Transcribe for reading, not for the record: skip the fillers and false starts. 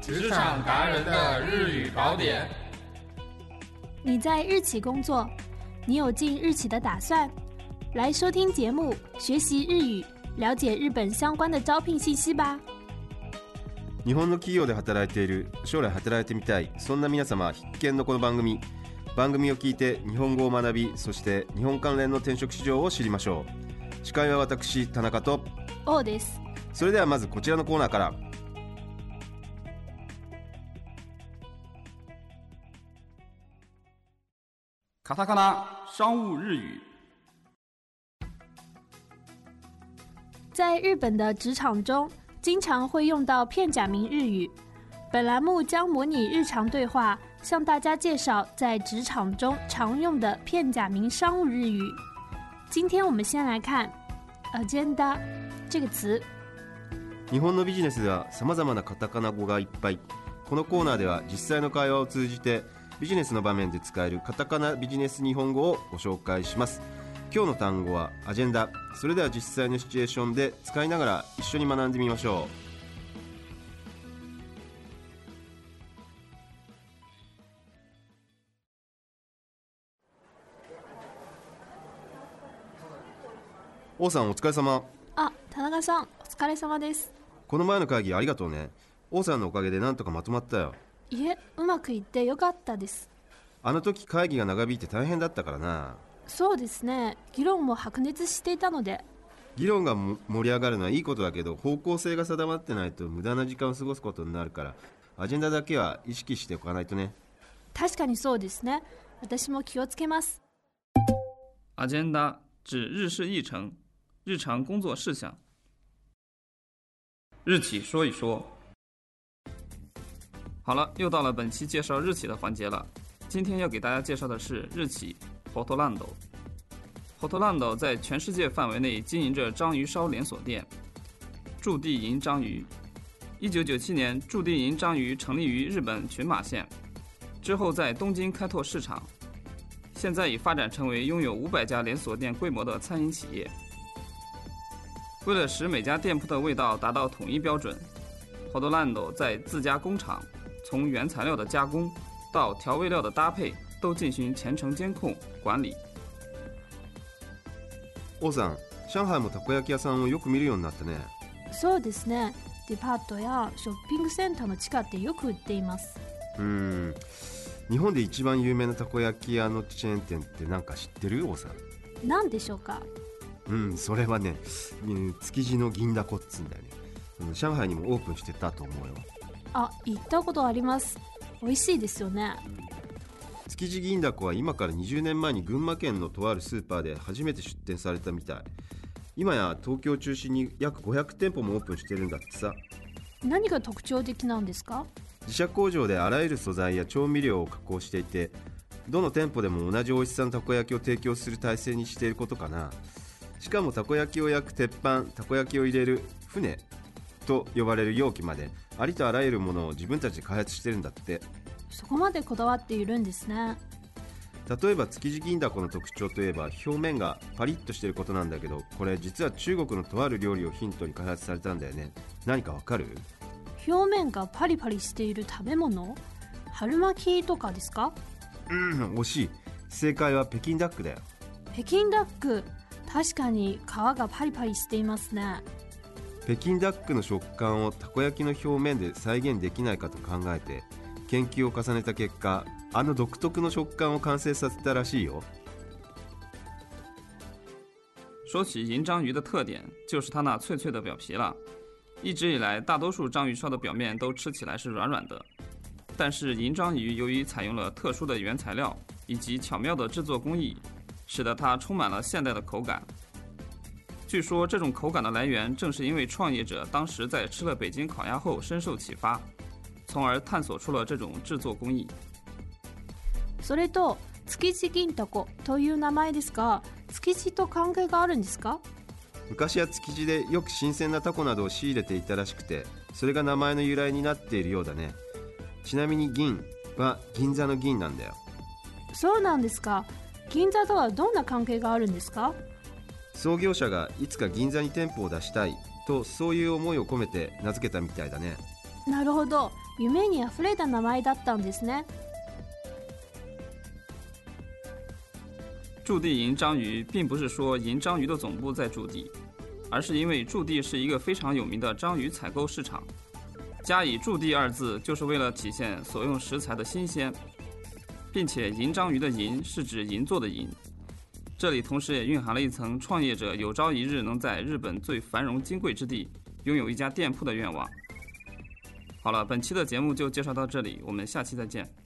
职场达人的日语宝典。 你在日企工作，你有进日企的打算？来收听节目，学习日语，了解日本相关的招聘信息吧。 日本の企業で働いている、将来働いてみたい、そんな皆様必見のこの番組を聞いて日本語を学び、そして日本関連の転職市場を知りましょう。司会は私田中と王です。 それではまずこちらのコーナーから。 カタカナ商務日语。 在日本的职场中，经常会用到片假名日语。本栏目将模拟日常对话，向大家介绍在职场中常用的片假名商务日语。今天我们先来看 agenda 这个词。 日本のビジネスでは様々なカタカナ語がいっぱい。このコーナーでは実際の会話を通じてビジネスの場面で使えるカタカナビジネス日本語をご紹介します。今日の単語はアジェンダ。それでは実際のシチュエーションで使いながら一緒に学んでみましょう。王さんお疲れ様。 田中さんお疲れ様です。 この前の会議ありがとうね。王さんのおかげでなんとかまとまったよ。 いえ、うまくいってよかったです。 あの時会議が長引いて大変だったからな。 そうですね、議論も白熱していたので。 議論が盛り上がるのはいいことだけど、方向性が定まってないと無駄な時間を過ごすことになるから、アジェンダだけは意識しておかないとね。 確かにそうですね。私も気をつけます。 アジェンダ指日式议程、日常工作事項。日企說一說。好了，又到了本期介紹日企的環節了。今天要給大家介紹的是日企 Hotland。Hotland 在全世界範圍內經營着章魚燒連鎖店，駐地營章魚。1997年，駐地營章魚成立於日本群馬縣，之後在東京開拓市場，現在已發展成為擁有500家連鎖店規模的餐飲企業。為了使每家店鋪的味道達到統一標準， Hotland 在自家工廠，從原材料的加工到調味料的搭配都進行全程監控管理。 王さん、上海もたこ焼き屋さんをよく見るようになったね。 そうですね、デパートやショッピングセンターの地下でよく売っています。 日本で一番有名なたこ焼き屋のチェーン店って何か知ってる？王さん。 何でしょうか？ それはね、築地の銀だこっつんだよね。上海にもオープンしてたと思うよ。 行ったことあります。美味しいですよね。 築地銀だこは今から20年前に群馬県のとあるスーパーで初めて出店されたみたい。今や東京を中心に約500店舗もオープンしてるんだってさ。 何が特徴的なんですか？ 自社工場であらゆる素材や調味料を加工していて、どの店舗でも同じ美味しさのたこ焼きを提供する体制にしていることかな。しかもたこ焼きを焼く鉄板、たこ焼きを入れる船と呼ばれる容器まで、ありとあらゆるものを自分たちで開発してるんだって。 そこまでこだわっているんですね。 例えば築地銀だこの特徴といえば、表面がパリッとしてることなんだけど、これ実は中国のとある料理をヒントに開発されたんだよね。何かわかる？ 表面がパリパリしている食べ物？春巻きとかですか？ 惜しい。正解は北京ダックだよ。 北京ダック、確かに皮がパリパリしていますね。 北京ダックの食感をたこ焼きの表面で再現できないかと考えて研究を重ねた結果、あの独特の食感を完成させたらしいよ。 說起銀章魚的特點，就是它那脆脆的表皮了。一直以來，大多數章魚燒的表面都吃起來是軟軟的，但是銀章魚由於採用了特殊的原材料以及巧妙的製作工藝，使得它充滿了現代的口感。據說這種口感的來源正是因為創業者當時在吃了北京烤鴨後深受啟發，從而探索出了這種製作工藝。 それと築地銀だこという名前ですが、築地と関係があるんですか？ 昔は築地でよく新鮮なタコなどを仕入れていたらしくて、それが名前の由来になっているようだね。ちなみに銀は銀座の銀なんだよ。 そうなんですか。銀座とはどんな関係があるんですか？ 創業者がいつか銀座に店舗を出したいと、そういう思いを込めて名付けたみたいだね。 なるほど、夢にあふれた名前だったんですね。 驻地银章鱼并不是说银章鱼的总部在驻地，而是因为驻地是一个非常有名的章鱼采购市场，加以驻地二字就是为了体现所用食材的新鲜，并且银章鱼的银是指银做的银，这里同时也蕴含了一层创业者有朝一日能在日本最繁荣金贵之地拥有一家店铺的愿望。好了，本期的节目就介绍到这里，我们下期再见。